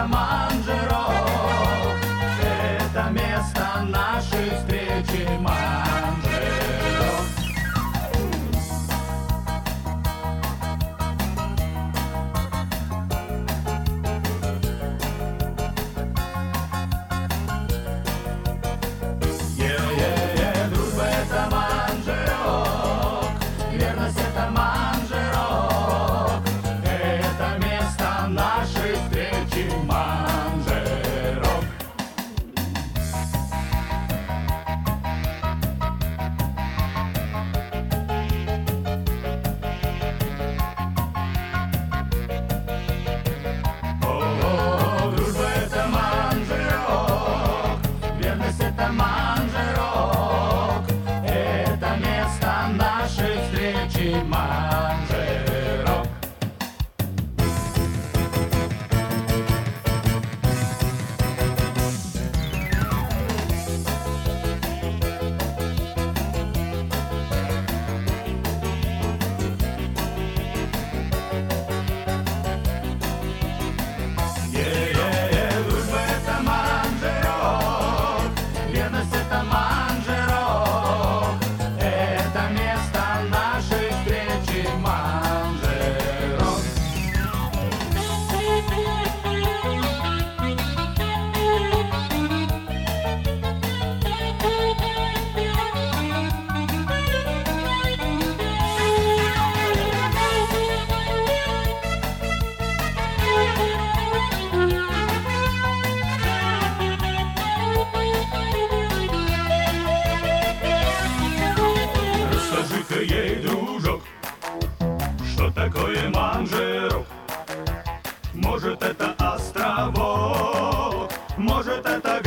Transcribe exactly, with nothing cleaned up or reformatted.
это Манжерок, это место нашей встречи, Манжерок. Е-е-е, дружба это Манжерок, верность это Манжерок, это место нашей встречи, Манжерок. О, дружба это Манжерок, верность это Манжерок, это место нашей встречи, Манжерок. Е-е-е, дружба это Манжерок, верность это Манжерок, это место нашей встречи, Манжерок. Расскажи-ка ей, дружок, что такое Манжерок. Может, это островок, может, это